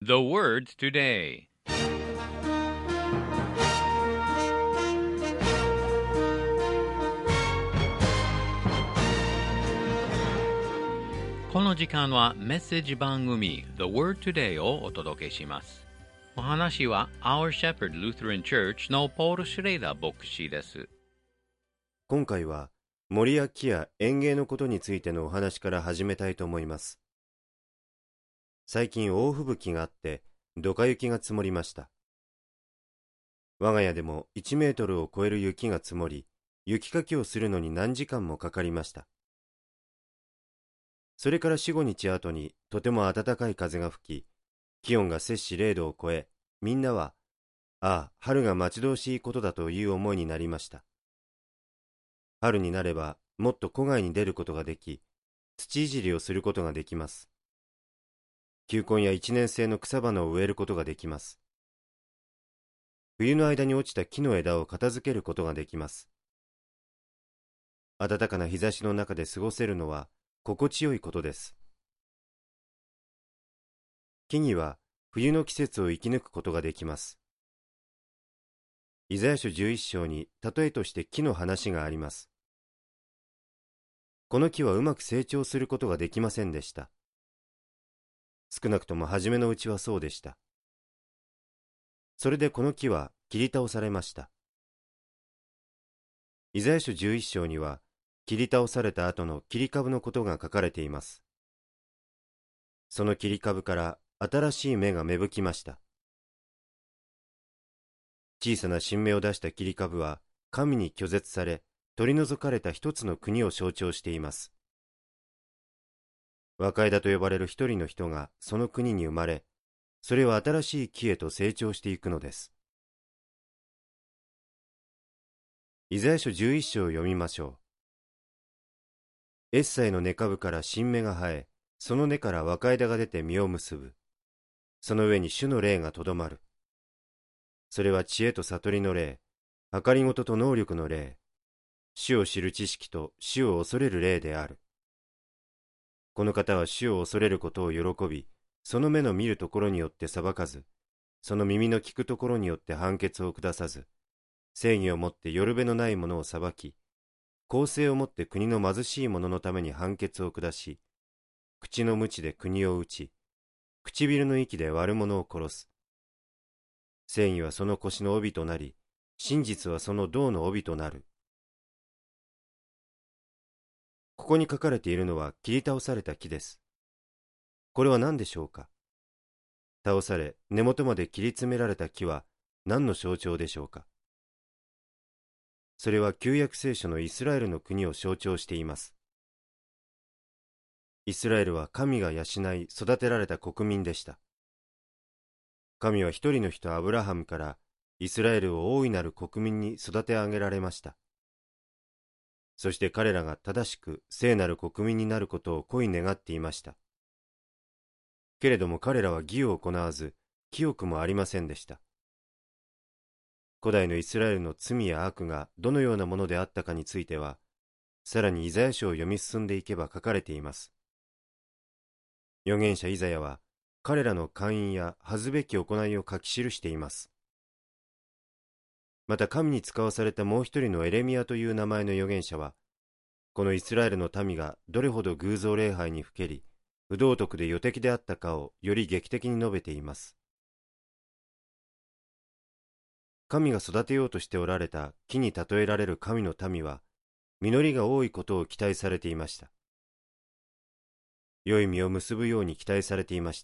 The words today. この時間はメッセージ番組 The Word Today をお届けします。お話は Our Shepherd Lutheran Church のポール・シュレイダー牧師です。 今回は森や木や園芸のことについてのお話から始めたいと思います。最近大吹雪があってドカ雪が積もりました。我が家でも1メートルを超える雪が積もり、雪かきをするのに何時間もかかりました。それから4、5日後にとても暖かい風が吹き、気温が摂氏0度を超え、みんなは、ああ、春が待ち遠しいことだという思いになりました。春になればもっと戸外に出ることができ、土いじりをすることができます。球根や一年生の草花を植えることができます。冬の間に落ちた木の枝を片付けることができます。暖かな日差しの中で過ごせるのは心地よいことです。木々は冬の季節を生き抜くことができます。イザヤ書11章に例えとして木の話があります。この木はうまく成長することができませんでした。少なくとも初めのうちはそうでした。それでこの木は切り倒されました。イザヤ書11章には切り倒された後の切り株のことが書かれています。その切り株から新しい芽が芽吹きました。小さな新芽を出した切り株は神に拒絶され取り除かれた一つの国を象徴しています。若枝と呼ばれる一人の人がその国に生まれ、それは新しい木へと成長していくのです。イザヤ書11章を読みましょう。エッサイの根株から新芽が生え、その根から若枝が出て実を結ぶ。その上に主の霊がとどまる。それは知恵と悟りの霊、計りごとと能力の霊、主を知る知識と主を恐れる霊である。この方は主を恐れることを喜び、その目の見るところによって裁かず、その耳の聞くところによって判決を下さず、正義をもってよるべのないものを裁き、公正をもって国の貧しい者のために判決を下し、口の鞭で国を打ち、唇の息で悪者を殺す。正義はその腰の帯となり、真実はその胴の帯となる。ここに書かれているのは切り倒された木です。これは何でしょうか。倒され、根元まで切り詰められた木は何の象徴でしょうか。それは旧約聖書のイスラエルの国を象徴しています。イスラエルは神が養い育てられた国民でした。神は一人の人アブラハムからイスラエルを大いなる国民に育て上げられました。そして彼らが正しく聖なる国民になることを恋願っていました。けれども彼らは義を行わず、清くもありませんでした。古代のイスラエルの罪や悪がどのようなものであったかについては、さらにイザヤ書を読み進んでいけば書かれています。預言者イザヤは、彼らの姦淫や恥ずべき行いを書き記しています。また神に使わされたもう一人のエレミヤという名前の預言者は、このイスラエルの民がどれほど偶像礼拝にふけり、不道徳で予敵であったかをより劇的に述べています。神が育てようとしておられた木に例えられる神の民は、実りが多いことを期待されていました。良い実を結ぶように期待されていました。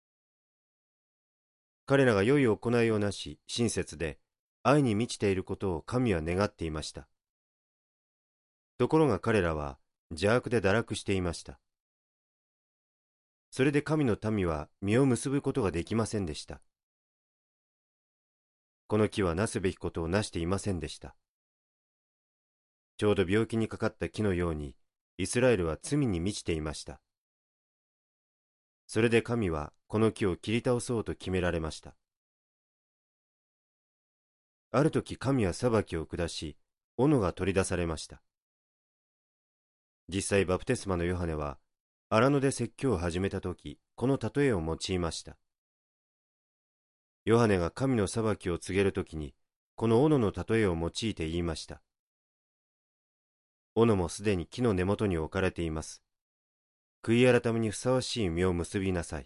彼らが良い行いをなし、親切で、愛に満ちていることを神は願っていました。ところが彼らは邪悪で堕落していました。それで神の民は実を結ぶことができませんでした。この木はなすべきことをなしていませんでした。ちょうど病気にかかった木のように、イスラエルは罪に満ちていました。それで神はこの木を切り倒そうと決められました。ある時神は裁きを下し、斧が取り出されました。実際バプテスマのヨハネは、荒野で説教を始めた時、この例えを用いました。 ヨハネが神の裁きを告げるときに、この斧の例えを用いて言いました。斧もすでに木の根元に置かれています。悔い改めにふさわしい実を結びなさい。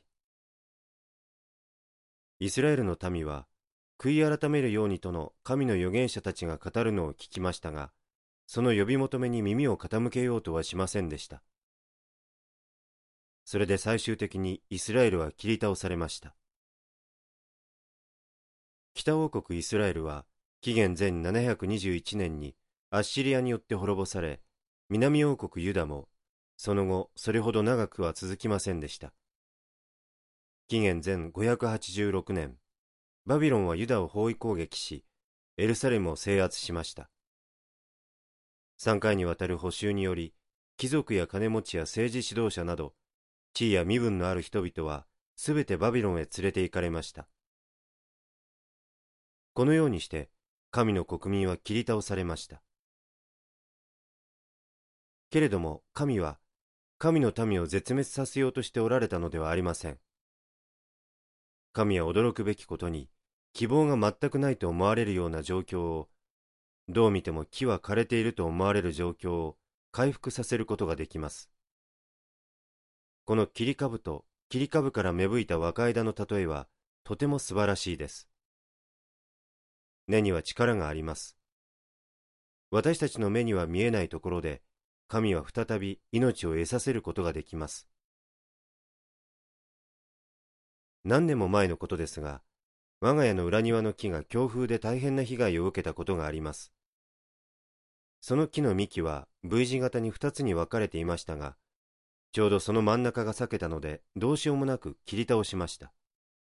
イスラエルの民は、悔い改めるようにとの神の預言者たちが語るのを聞きましたが、その呼び求めに耳を傾けようとはしませんでした。それで最終的にイスラエルは切り倒されました。北王国イスラエルは紀元前721年にアッシリアによって滅ぼされ、南王国ユダもその後それほど長くは続きませんでした。紀元前586年、バビロンはユダを包囲攻撃し、エルサレムを制圧しました。3回にわたる捕囚により、貴族や金持ちや政治指導者など、地位や身分のある人々はすべてバビロンへ連れて行かれました。このようにして、神の国民は切り倒されました。けれども神は、神の民を絶滅させようとしておられたのではありません。神は驚くべきことに、希望が全くないと思われるような状況を、どう見ても木は枯れていると思われる状況を回復させることができます。この切り株と切り株から芽吹いた若枝の例えはとても素晴らしいです。根には力があります。私たちの目には見えないところで、神は再び命を得させることができます。何年も前のことですが、我が家の裏庭の木が強風で大変な被害を受けたことがあります。その木の幹は V 字型に2つに分かれていましたが、ちょうどその真ん中が裂けたので、どうしようもなく切り倒しました。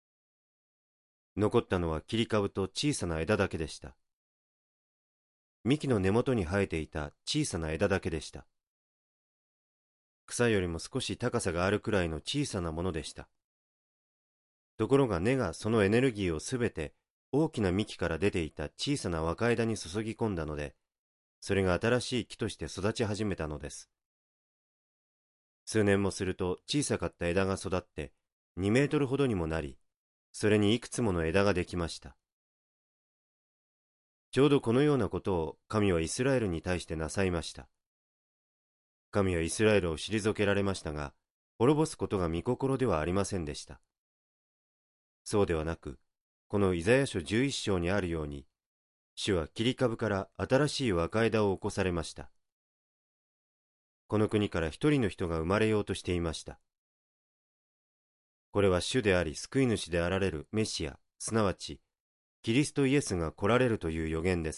残ったのは切り株と小さな枝だけでした。幹の根元に生えていた小さな枝だけでした。草よりも少し高さがあるくらいの小さなものでした。ところが根がそのエネルギーをすべて大きな幹から出ていた小さな若枝に注ぎ込んだので、それが新しい木として育ち始めたのです。数年もすると小さかった枝が育って2メートルほどにもなり、それにいくつもの枝ができました。ちょうどこのようなことを神はイスラエルに対してなさいました。神はイスラエルを退けられましたが、滅ぼすことが御心ではありませんでした。そうではなく、このイザヤ書11章にあるように、主は切り株から新しい若枝を起こされました。この国から一人の人が生まれようとしていました。これは主であり救い主であられるメシア、すなわちキリストイエスが来られるという予言です。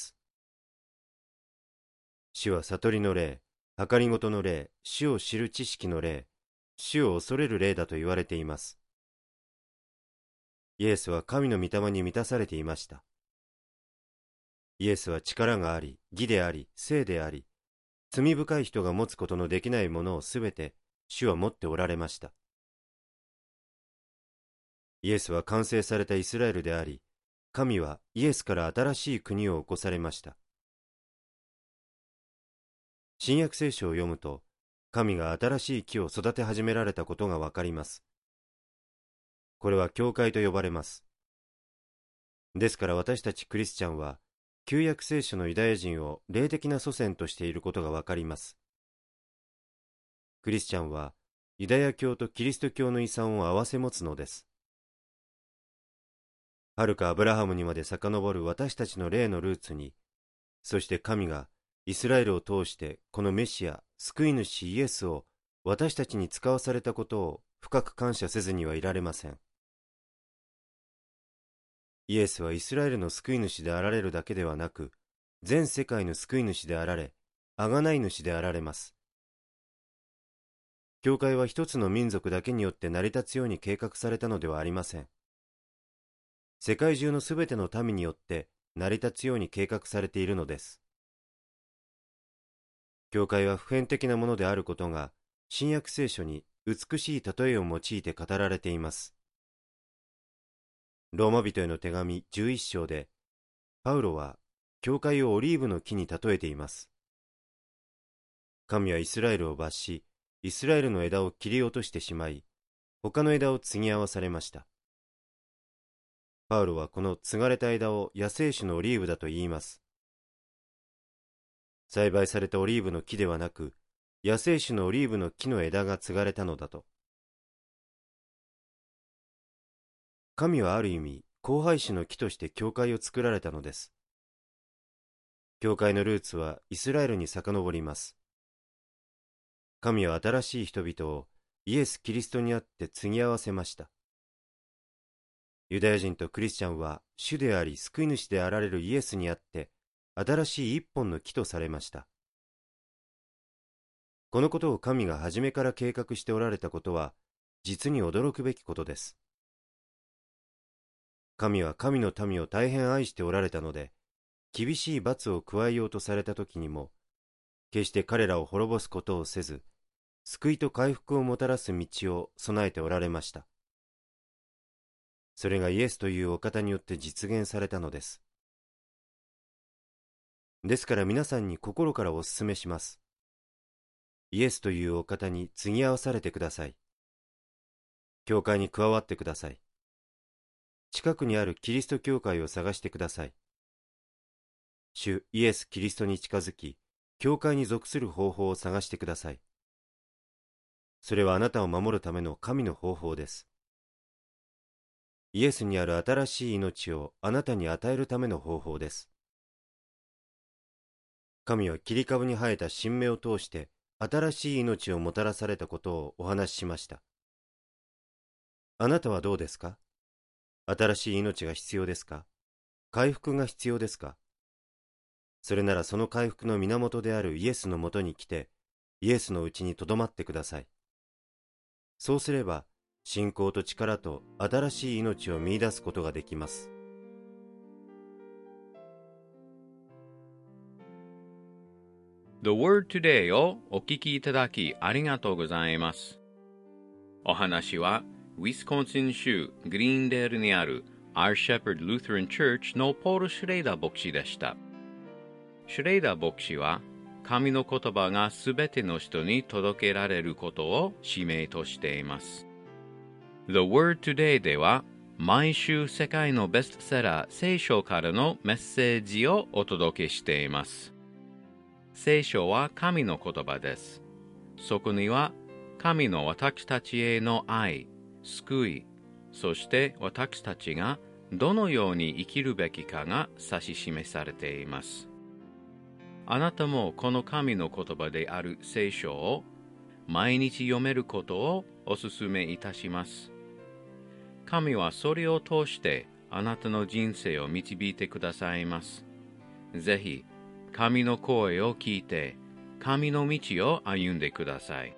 主は悟りの霊、計りごとの霊、主を知る知識の霊、主を恐れる霊だと言われています。イエスは神の御霊に満たされていました。イエスは力があり、義であり、聖であり、罪深い人が持つことのできないものをすべて主は持っておられました。イエスは完成されたイスラエルであり、神はイエスから新しい国を起こされました。新約聖書を読むと、神が新しい木を育て始められたことがわかります。これは教会と呼ばれます。ですから私たちクリスチャンは、旧約聖書のユダヤ人を霊的な祖先としていることがわかります。クリスチャンは、ユダヤ教とキリスト教の遺産を併せ持つのです。はるかアブラハムにまで遡る私たちの霊のルーツに、そして神がイスラエルを通してこのメシア、救い主イエスを私たちに使わされたことを深く感謝せずにはいられません。イエスはイスラエルの救い主であられるだけではなく、全世界の救い主であられ、贖い主であられます。教会は一つの民族だけによって成り立つように計画されたのではありません。世界中のすべての民によって成り立つように計画されているのです。教会は普遍的なものであることが、新約聖書に美しい例えを用いて語られています。ローマ人への手紙11章で、パウロは教会をオリーブの木に例えています。神はイスラエルを罰し、イスラエルの枝を切り落としてしまい、他の枝を継ぎ合わされました。 パウロはこの継がれた枝を野生種のオリーブだと言います。栽培されたオリーブの木ではなく、野生種のオリーブの木の枝が継がれたのだと。神はある意味、交配種の木として教会を作られたのです。教会のルーツはイスラエルに遡ります。神は新しい人々をイエス・キリストにあって継ぎ合わせました。ユダヤ人とクリスチャンは主であり救い主であられるイエスにあって新しい一本の木とされました。このことを神が初めから計画しておられたことは実に驚くべきことです。神は神の民を大変愛しておられたので、厳しい罰を加えようとされた時にも、決して彼らを滅ぼすことをせず、救いと回復をもたらす道を備えておられました。それがイエスというお方によって実現されたのです。ですから皆さんに心からお勧めします。イエスというお方に継ぎ合わされてください。教会に加わってください。近くにあるキリスト教会を探してください。主イエス・キリストに近づき、教会に属する方法を探してください。それはあなたを守るための神の方法です。イエスにある新しい命をあなたに与えるための方法です。神は切り株に生えた新芽を通して新しい命をもたらされたことをお話ししました。あなたはどうですか？新しい命が必要ですか？回復が必要ですか？それならその回復の源であるイエスのもとに来て、イエスのうちにとどまってください。そうすれば、信仰と力と新しい命を見出すことができます。 The Word Today をお聞きいただきありがとうございます。お話は、ウィスコンシン州グリーンデールにある Our Shepherd Lutheran Church のポール・シュレイダー牧師でした。シュレイダー牧師は、神の言葉がすべての人に届けられることを使命としています。The Word Today では、毎週世界のベストセラー聖書からのメッセージをお届けしています。聖書は神の言葉です。そこには神の私たちへの愛、救い、そして私たちがどのように生きるべきかが指し示されています。あなたもこの神の言葉である聖書を毎日読めることをお勧めいたします。神はそれを通してあなたの人生を導いてくださいます。ぜひ、神の声を聞いて、神の道を歩んでください。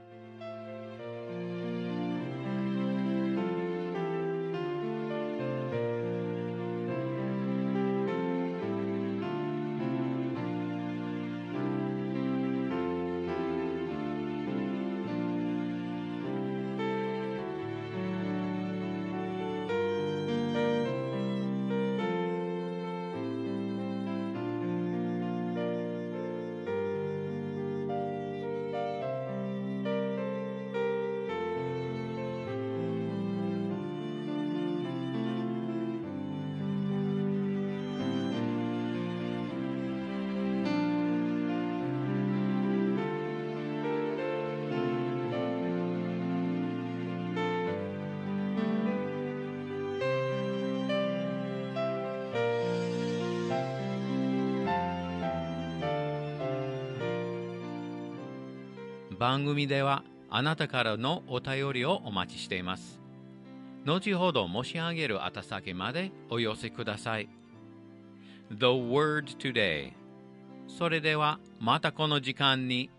番組ではあなたからのお便りをお待ちしています。後ほど申し上げる宛先までお寄せください。The Word Today。それではまたこの時間に